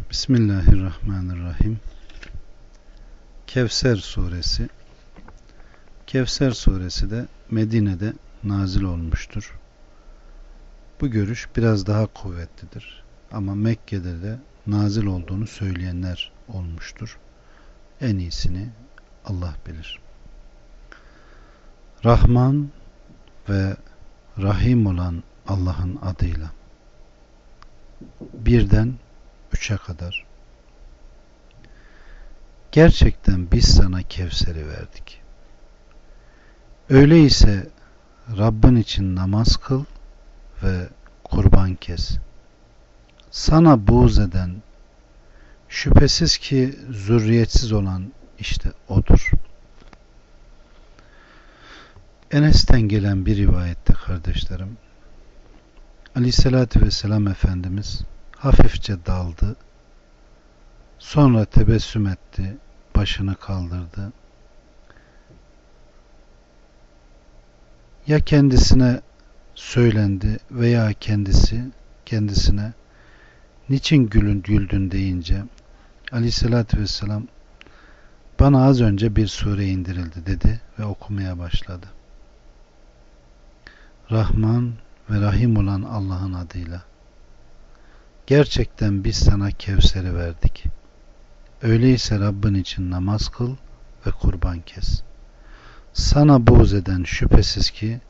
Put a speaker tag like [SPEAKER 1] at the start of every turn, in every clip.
[SPEAKER 1] Bismillahirrahmanirrahim. Kevser suresi. Kevser suresi de Medine'de nazil olmuştur. Bu görüş biraz daha kuvvetlidir. Ama Mekke'de de nazil olduğunu söyleyenler olmuştur. En iyisini Allah bilir. Rahman ve Rahim olan Allah'ın adıyla. 1'den 3'e kadar. Gerçekten biz sana Kevser'i verdik. Öyleyse Rabbin için namaz kıl ve kurban kes. Sana buğz eden, şüphesiz ki zürriyetsiz olan işte odur. Enes'ten gelen bir rivayette kardeşlerim, Aleyhisselatü Vesselam Efendimiz hafifçe daldı, sonra tebessüm etti, başını kaldırdı. Ya kendisine söylendi veya kendisine niçin güldün deyince Aleyhisselatü Vesselam bana az önce bir sure indirildi dedi ve okumaya başladı. Rahman ve Rahim olan Allah'ın adıyla. Gerçekten biz sana Kevser'i verdik. Öyleyse Rabbin için namaz kıl ve kurban kes. Sana buğz eden şüphesiz ki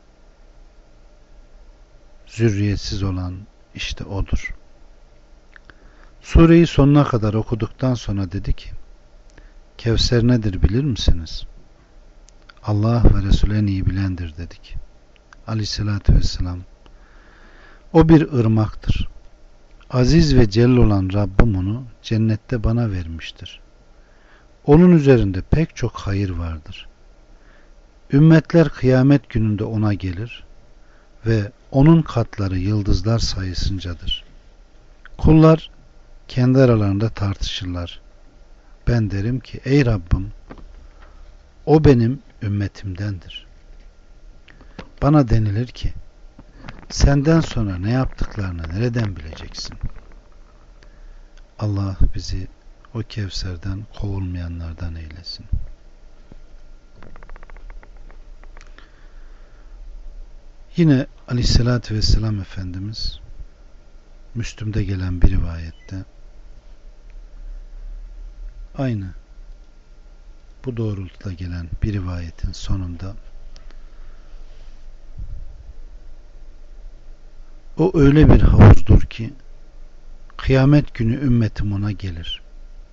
[SPEAKER 1] zürriyetsiz olan işte odur. Sureyi sonuna kadar okuduktan sonra dedi ki, Kevser nedir bilir misiniz? Allah ve Resul en iyi bilendir dedik. Aleyhissalatü vesselam, o bir ırmaktır. Aziz ve celil olan Rabbim onu cennette bana vermiştir. Onun üzerinde pek çok hayır vardır. Ümmetler kıyamet gününde ona gelir ve onun katları yıldızlar sayısıncadır. Kullar kendi aralarında tartışırlar. Ben derim ki ey Rabbim, o benim ümmetimdendir. Bana denilir ki senden sonra ne yaptıklarını nereden bileceksin? Allah bizi o Kevser'den kovulmayanlardan eylesin. Yine Aleyhisselatü Vesselam Efendimiz Müslüm'de gelen bir rivayette aynı bu doğrultuda gelen bir rivayetin sonunda o öyle bir havuzdur ki kıyamet günü ümmetim ona gelir.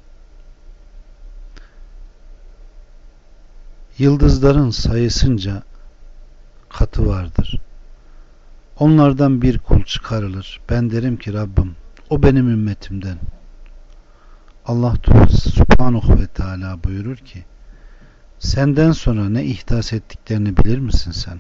[SPEAKER 1] Yıldızların sayısınca katı vardır. Onlardan bir kul çıkarılır. Ben derim ki Rabbim, o benim ümmetimden. Allah Subhanahu ve Teala buyurur ki, senden sonra ne ihdas ettiklerini bilir misin sen?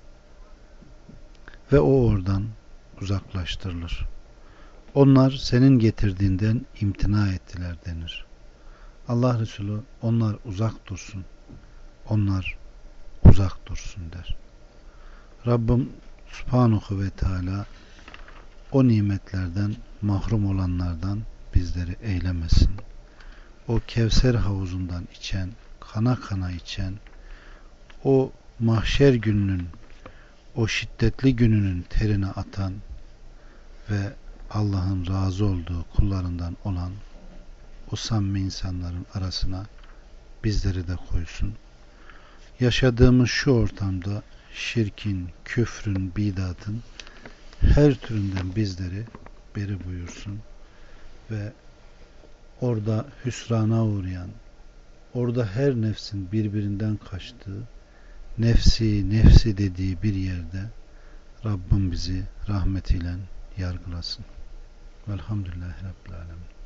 [SPEAKER 1] Ve o oradan uzaklaştırılır. Onlar senin getirdiğinden imtina ettiler denir. Allah Resulü onlar uzak dursun. Onlar uzak dursun der. Rabbim Subhanahu ve Teala o nimetlerden mahrum olanlardan bizleri eylemesin. O Kevser havuzundan içen, kana kana içen, o mahşer gününün, o şiddetli gününün terini atan ve Allah'ın razı olduğu kullarından olan o samimi insanların arasına bizleri de koysun. Yaşadığımız şu ortamda şirkin, küfrün, bidatın her türünden bizleri beri buyursun ve orada hüsrana uğrayan, orada her nefsin birbirinden kaçtığı, nefsi dediği bir yerde Rabbim bizi rahmetiyle yargılasın. Velhamdülillahi Rabbil Alemin.